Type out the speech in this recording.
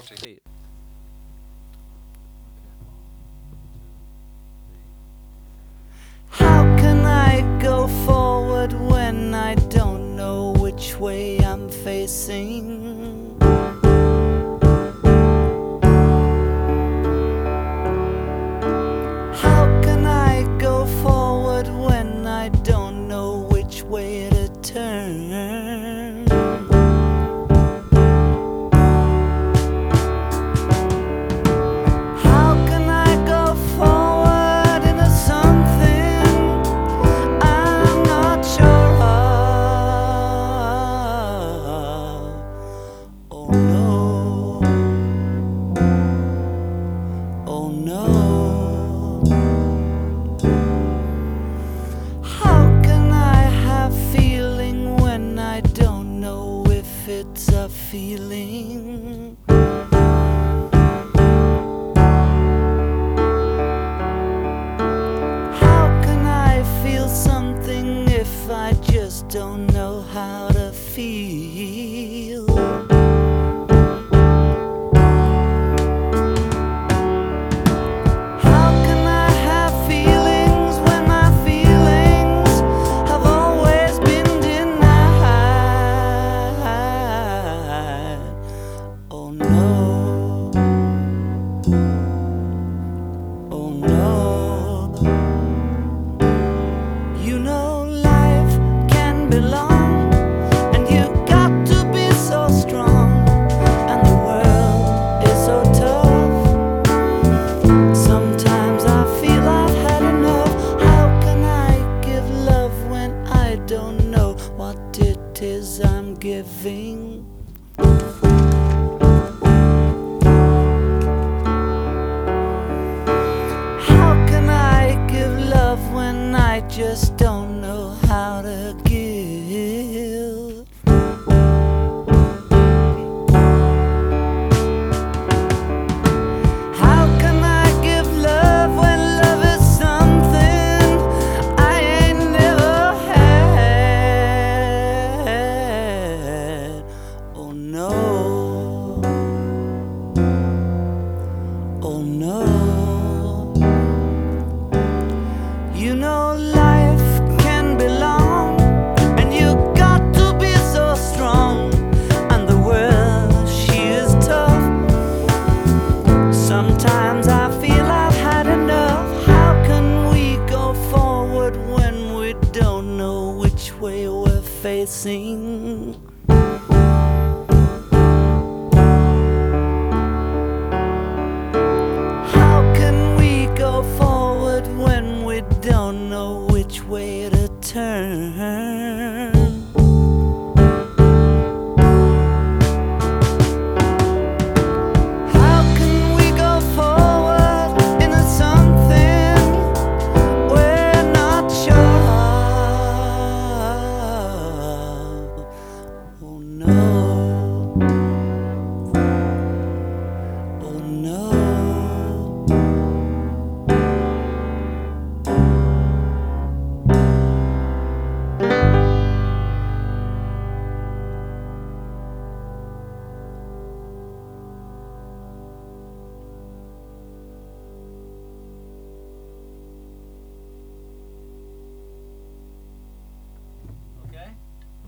40. How can I go forward when I don't know which way I'm facing? How can I go forward when I don't know which way to turn? How can I go forward into something I'm not sure of? Oh no, oh no. How can I have feeling when I don't know if it's a feeling? How can I feel something if I just don't know how to feel? How can I have feelings when my feelings have always been denied? Oh no, oh no. You know life can be long, and you got to be so strong, and the world is so tough. Sometimes I feel I've had enough. How can I give love when I don't know what it is I'm giving? How can I give love when I just don't know how to give? How can I give love when love is something I ain't never had? Oh no, oh no. You know life can be long, and you got to be so strong, and the world, she is tough. Sometimes I feel I've had enough. How can we go forward when we don't know which way we're facing?